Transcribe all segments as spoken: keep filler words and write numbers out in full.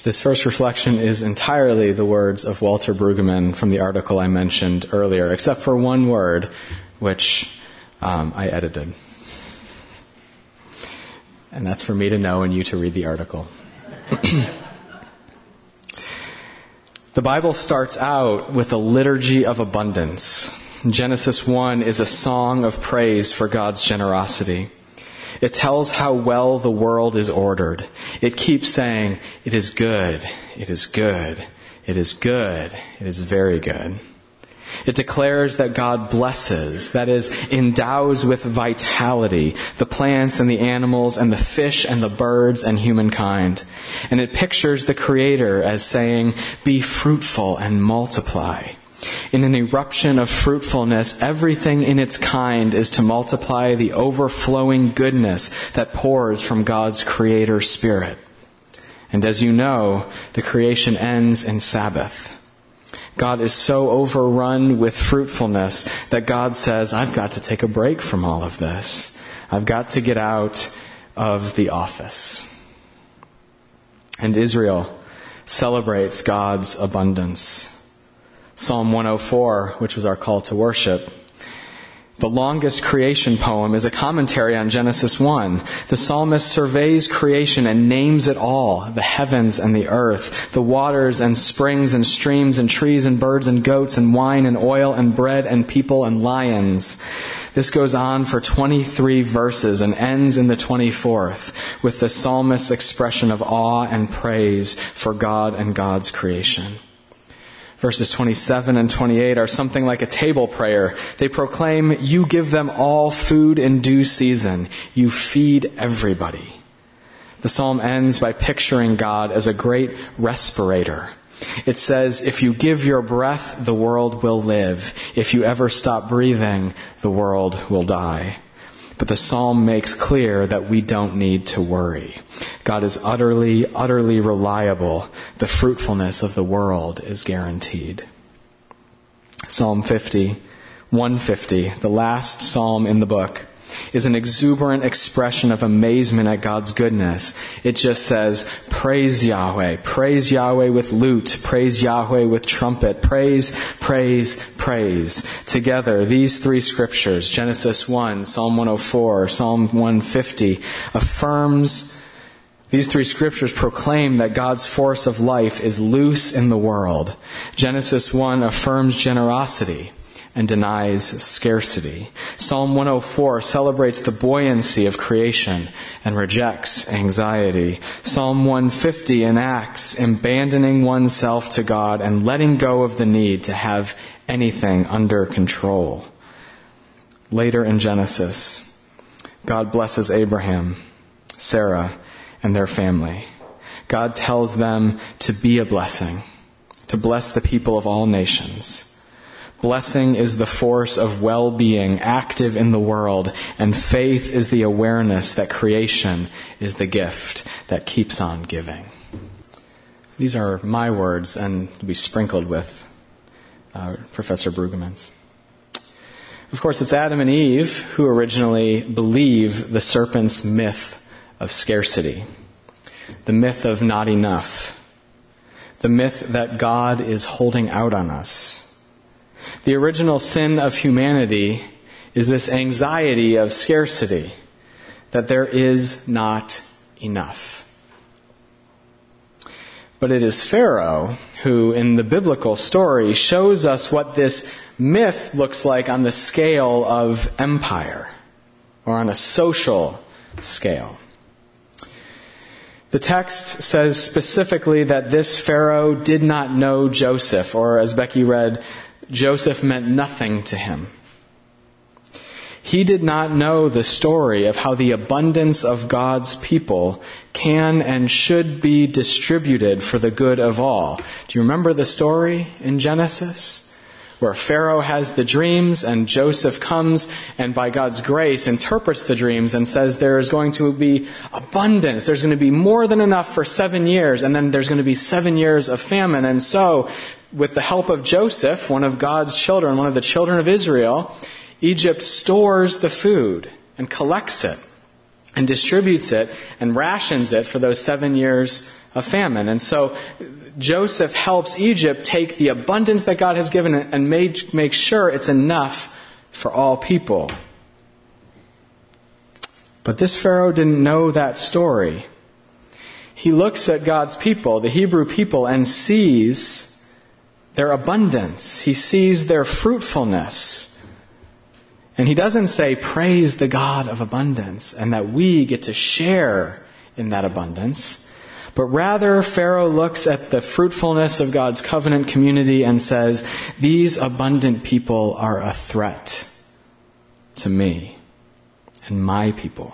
This first reflection is entirely the words of Walter Brueggemann from the article I mentioned earlier, except for one word, which um, I edited. And that's for me to know and you to read the article. The Bible starts out with a liturgy of abundance. Genesis one is a song of praise for God's generosity. It tells how well the world is ordered. It keeps saying, it is good, it is good, it is good, it is very good. It declares that God blesses, that is, endows with vitality, the plants and the animals and the fish and the birds and humankind. And it pictures the Creator as saying, be fruitful and multiply. In an eruption of fruitfulness, everything in its kind is to multiply the overflowing goodness that pours from God's Creator Spirit. And as you know, the creation ends in Sabbath. God is so overrun with fruitfulness that God says, I've got to take a break from all of this. I've got to get out of the office. And Israel celebrates God's abundance. Psalm one oh four, which was our call to worship, the longest creation poem, is a commentary on Genesis one. The psalmist surveys creation and names it all, the heavens and the earth, the waters and springs and streams and trees and birds and goats and wine and oil and bread and people and lions. This goes on for twenty-three verses and ends in the twenty-fourth with the psalmist's expression of awe and praise for God and God's creation. Verses twenty-seven and twenty-eight are something like a table prayer. They proclaim, you give them all food in due season. You feed everybody. The psalm ends by picturing God as a great respirator. It says, if you give your breath, the world will live. If you ever stop breathing, the world will die. But the psalm makes clear that we don't need to worry. God is utterly, utterly reliable. The fruitfulness of the world is guaranteed. Psalm fifty, one fifty, the last psalm in the book, is an exuberant expression of amazement at God's goodness. It just says, praise Yahweh, praise Yahweh with lute, praise Yahweh with trumpet, praise, praise, praise. Together, these three scriptures, Genesis one, Psalm one oh four, Psalm one fifty, affirms, these three scriptures proclaim that God's force of life is loose in the world. Genesis one affirms generosity and denies scarcity. Psalm one oh four celebrates the buoyancy of creation and rejects anxiety. Psalm one fifty enacts abandoning oneself to God and letting go of the need to have anything under control. Later in Genesis, God blesses Abraham, Sarah, and their family. God tells them to be a blessing, to bless the people of all nations. Blessing is the force of well-being active in the world, and faith is the awareness that creation is the gift that keeps on giving. These are my words, and to be sprinkled with uh, Professor Brueggemann's. Of course, it's Adam and Eve who originally believe the serpent's myth of scarcity, the myth of not enough, the myth that God is holding out on us. The original sin of humanity is this anxiety of scarcity, that there is not enough. But it is Pharaoh who, in the biblical story, shows us what this myth looks like on the scale of empire, or on a social scale. The text says specifically that this Pharaoh did not know Joseph, or as Becky read, Joseph meant nothing to him. He did not know the story of how the abundance of God's people can and should be distributed for the good of all. Do you remember the story in Genesis? Where Pharaoh has the dreams and Joseph comes and by God's grace interprets the dreams and says there is going to be abundance. There's going to be more than enough for seven years and then there's going to be seven years of famine. And so with the help of Joseph, one of God's children, one of the children of Israel, Egypt stores the food and collects it and distributes it and rations it for those seven years of famine. And so Joseph helps Egypt take the abundance that God has given it and make, make sure it's enough for all people. But this Pharaoh didn't know that story. He looks at God's people, the Hebrew people, and sees their abundance. He sees their fruitfulness. And he doesn't say, praise the God of abundance, and that we get to share in that abundance. But rather, Pharaoh looks at the fruitfulness of God's covenant community and says, these abundant people are a threat to me and my people.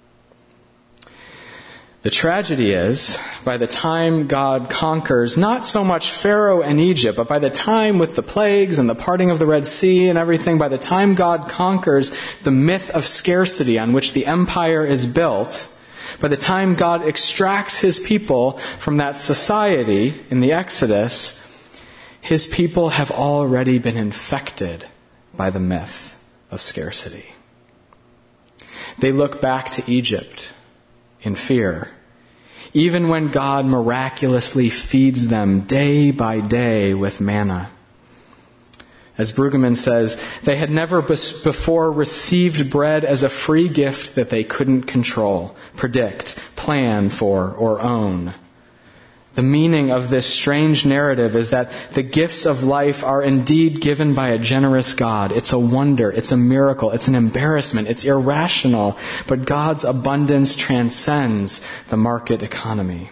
The tragedy is, by the time God conquers not so much Pharaoh and Egypt, but by the time with the plagues and the parting of the Red Sea and everything, by the time God conquers the myth of scarcity on which the empire is built, by the time God extracts his people from that society in the Exodus, his people have already been infected by the myth of scarcity. They look back to Egypt in fear, even when God miraculously feeds them day by day with manna. As Brueggemann says, they had never before received bread as a free gift that they couldn't control, predict, plan for, or own. The meaning of this strange narrative is that the gifts of life are indeed given by a generous God. It's a wonder, it's a miracle, it's an embarrassment, it's irrational, but God's abundance transcends the market economy.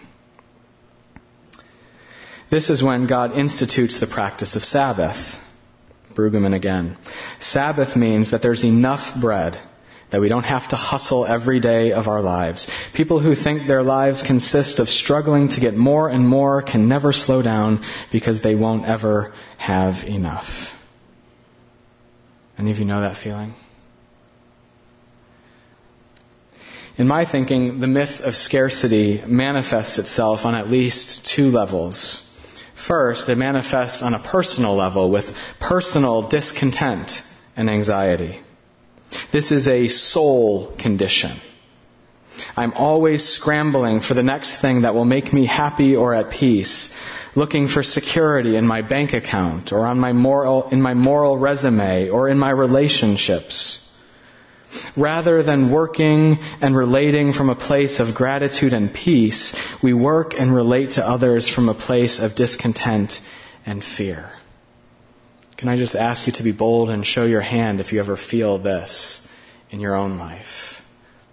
This is when God institutes the practice of Sabbath. Brueggemann again. Sabbath means that there's enough bread that we don't have to hustle every day of our lives. People who think their lives consist of struggling to get more and more can never slow down because they won't ever have enough. Any of you know that feeling? In my thinking, the myth of scarcity manifests itself on at least two levels. First, it manifests on a personal level with personal discontent and anxiety. This is a soul condition. I'm always scrambling for the next thing that will make me happy or at peace, looking for security in my bank account or on my moral, in my moral resume or in my relationships. Rather than working and relating from a place of gratitude and peace, we work and relate to others from a place of discontent and fear. Can I just ask you to be bold and show your hand if you ever feel this in your own life?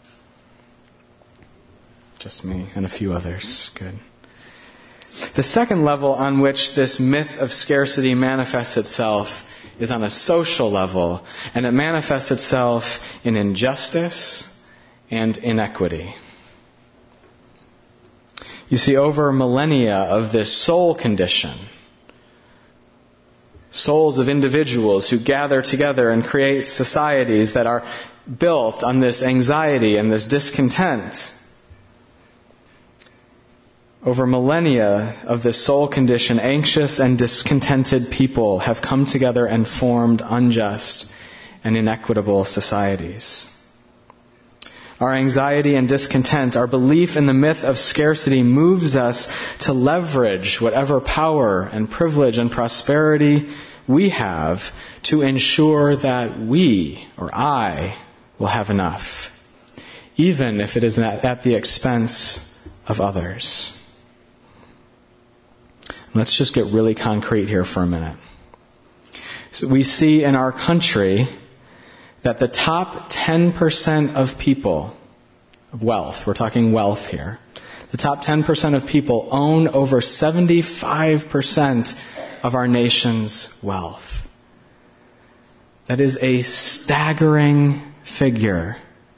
Just me and a few others. Good. The second level on which this myth of scarcity manifests itself is on a social level, and it manifests itself in injustice and inequity. You see, over millennia of this soul condition, souls of individuals who gather together and create societies that are built on this anxiety and this discontent. Over millennia of this soul condition, anxious and discontented people have come together and formed unjust and inequitable societies. Our anxiety and discontent, our belief in the myth of scarcity moves us to leverage whatever power and privilege and prosperity we have to ensure that we, or I, will have enough, even if it is at the expense of others. Let's just get really concrete here for a minute. So we see in our country that the top ten percent of people, of wealth, we're talking wealth here, the top ten percent of people own over seventy-five percent of our nation's wealth. That is a staggering figure.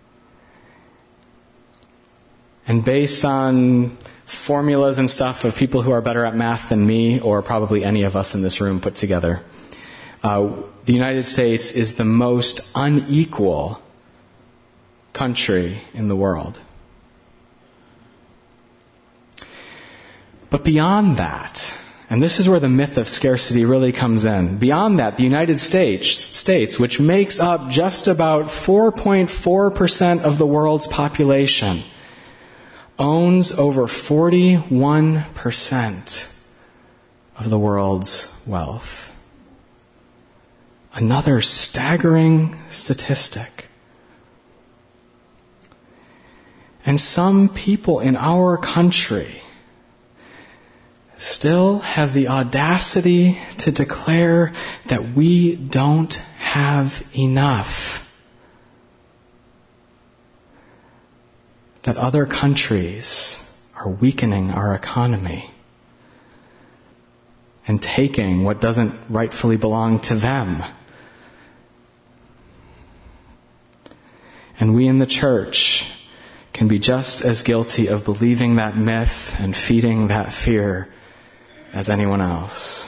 And based on formulas and stuff of people who are better at math than me, or probably any of us in this room put together, uh, the United States is the most unequal country in the world. But beyond that, and this is where the myth of scarcity really comes in, beyond that, the United States, States, which makes up just about four point four percent of the world's population, owns over forty-one percent of the world's wealth. Another staggering statistic. And some people in our country still have the audacity to declare that we don't have enough. That other countries are weakening our economy and taking what doesn't rightfully belong to them. And we in the church can be just as guilty of believing that myth and feeding that fear as anyone else.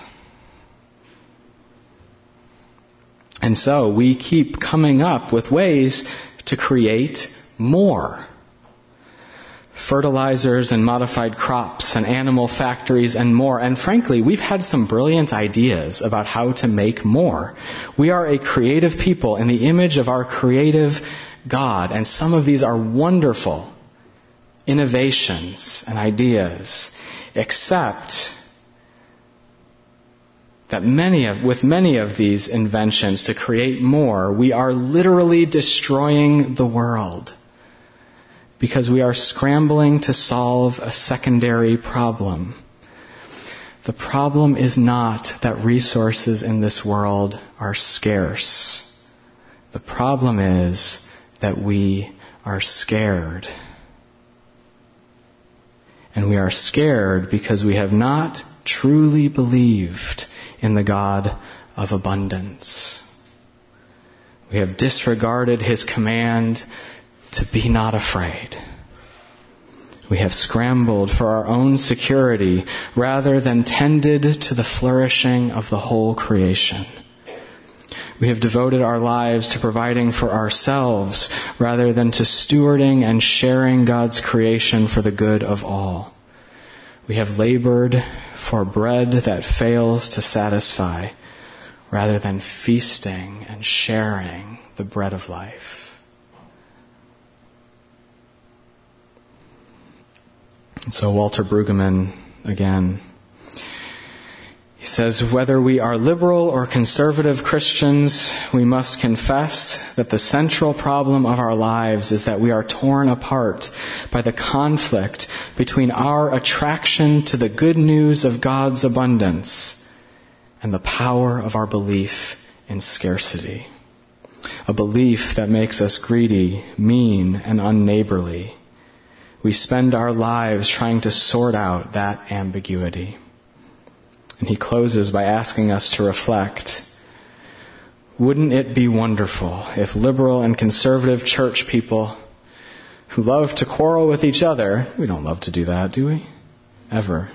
And so we keep coming up with ways to create more. Fertilizers and modified crops and animal factories and more. And frankly, we've had some brilliant ideas about how to make more. We are a creative people in the image of our creative God, and some of these are wonderful innovations and ideas, except that many of, with many of these inventions to create more, we are literally destroying the world because we are scrambling to solve a secondary problem. The problem is not that resources in this world are scarce. The problem is that we are scared. And we are scared because we have not truly believed in the God of abundance. We have disregarded His command to be not afraid. We have scrambled for our own security rather than tended to the flourishing of the whole creation. We have devoted our lives to providing for ourselves rather than to stewarding and sharing God's creation for the good of all. We have labored for bread that fails to satisfy rather than feasting and sharing the bread of life. And so Walter Brueggemann, again, he says, whether we are liberal or conservative Christians, we must confess that the central problem of our lives is that we are torn apart by the conflict between our attraction to the good news of God's abundance and the power of our belief in scarcity. A belief that makes us greedy, mean, and unneighborly. We spend our lives trying to sort out that ambiguity. And he closes by asking us to reflect, wouldn't it be wonderful if liberal and conservative church people who love to quarrel with each other, we don't love to do that, do we? Ever.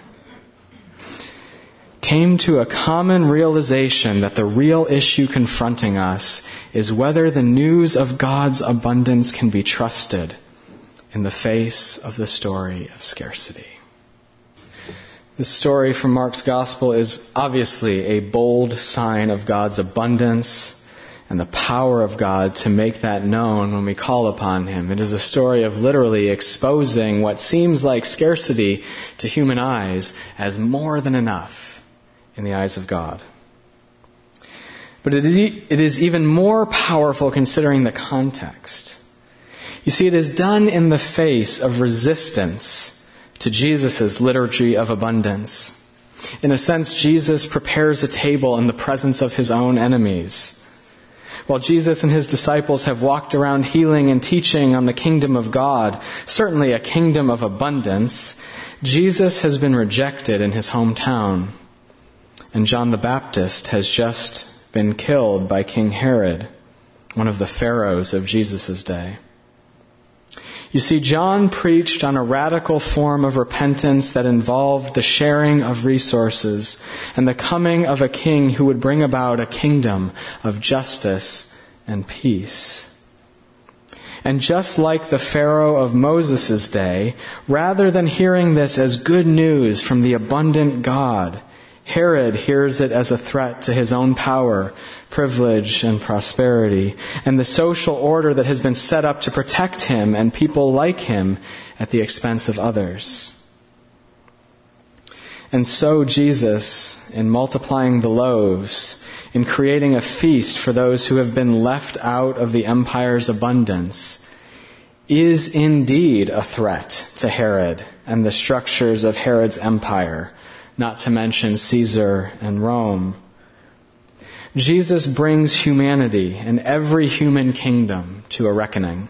Came to a common realization that the real issue confronting us is whether the news of God's abundance can be trusted in the face of the story of scarcity. This story from Mark's Gospel is obviously a bold sign of God's abundance and the power of God to make that known when we call upon Him. It is a story of literally exposing what seems like scarcity to human eyes as more than enough in the eyes of God. But it is, it is even more powerful considering the context. You see, it is done in the face of resistance to Jesus' liturgy of abundance. In a sense, Jesus prepares a table in the presence of His own enemies. While Jesus and His disciples have walked around healing and teaching on the kingdom of God, certainly a kingdom of abundance, Jesus has been rejected in His hometown. And John the Baptist has just been killed by King Herod, one of the pharaohs of Jesus' day. You see, John preached on a radical form of repentance that involved the sharing of resources and the coming of a king who would bring about a kingdom of justice and peace. And just like the Pharaoh of Moses' day, rather than hearing this as good news from the abundant God, Herod hears it as a threat to his own power, privilege, and prosperity, and the social order that has been set up to protect him and people like him at the expense of others. And so Jesus, in multiplying the loaves, in creating a feast for those who have been left out of the empire's abundance, is indeed a threat to Herod and the structures of Herod's empire, not to mention Caesar and Rome. Jesus brings humanity and every human kingdom to a reckoning.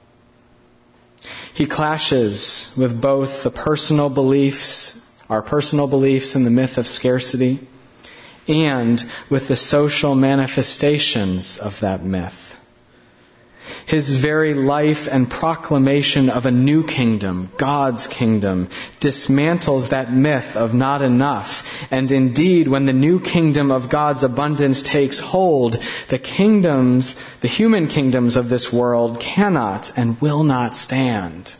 He clashes with both the personal beliefs, our personal beliefs in the myth of scarcity, and with the social manifestations of that myth. His very life and proclamation of a new kingdom, God's kingdom, dismantles that myth of not enough. And indeed, when the new kingdom of God's abundance takes hold, the kingdoms, the human kingdoms of this world cannot and will not stand.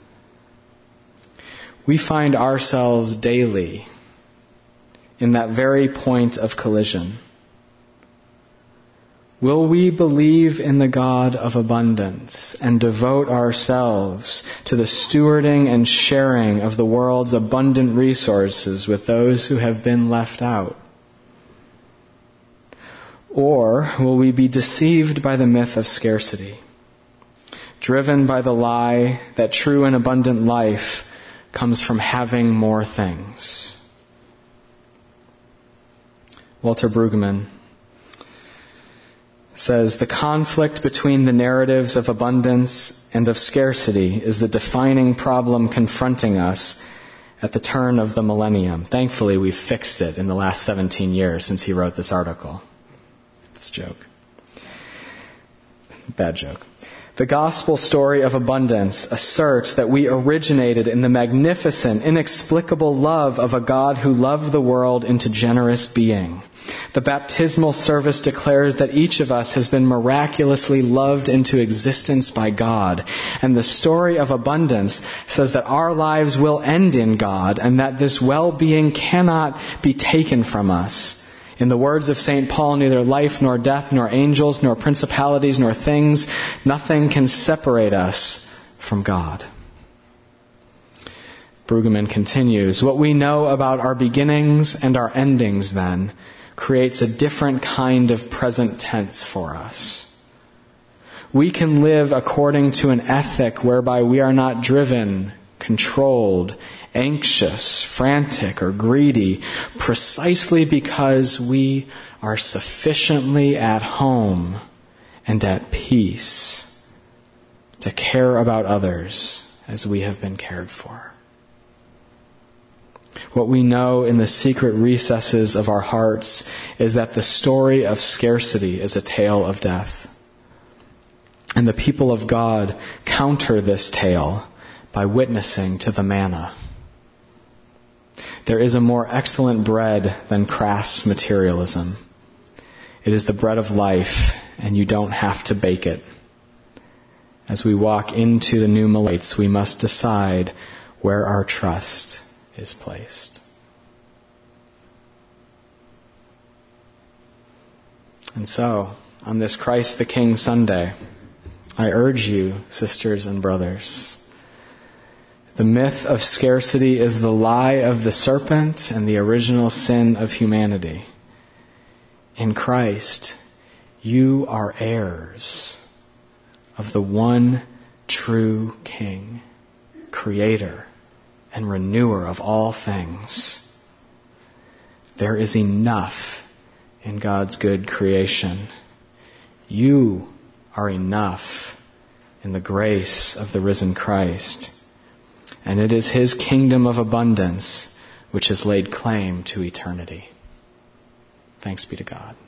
We find ourselves daily in that very point of collision. Will we believe in the God of abundance and devote ourselves to the stewarding and sharing of the world's abundant resources with those who have been left out? Or will we be deceived by the myth of scarcity, driven by the lie that true and abundant life comes from having more things? Walter Brueggemann says, the conflict between the narratives of abundance and of scarcity is the defining problem confronting us at the turn of the millennium. Thankfully, we've fixed it in the last seventeen years since he wrote this article. It's a joke. Bad joke. The gospel story of abundance asserts that we originated in the magnificent, inexplicable love of a God who loved the world into generous being. The baptismal service declares that each of us has been miraculously loved into existence by God. And the story of abundance says that our lives will end in God and that this well-being cannot be taken from us. In the words of Saint Paul, neither life nor death nor angels nor principalities nor things, nothing can separate us from God. Brueggemann continues, what we know about our beginnings and our endings then creates a different kind of present tense for us. We can live according to an ethic whereby we are not driven, controlled, anxious, frantic, or greedy, precisely because we are sufficiently at home and at peace to care about others as we have been cared for. What we know in the secret recesses of our hearts is that the story of scarcity is a tale of death. And the people of God counter this tale by witnessing to the manna. There is a more excellent bread than crass materialism. It is the bread of life, and you don't have to bake it. As we walk into the new millennium, we must decide where our trust is placed. And so, on this Christ the King Sunday, I urge you, sisters and brothers, the myth of scarcity is the lie of the serpent and the original sin of humanity. In Christ, you are heirs of the one true King, Creator, and renewer of all things. There is enough in God's good creation. You are enough in the grace of the risen Christ. And it is His kingdom of abundance which has laid claim to eternity. Thanks be to God.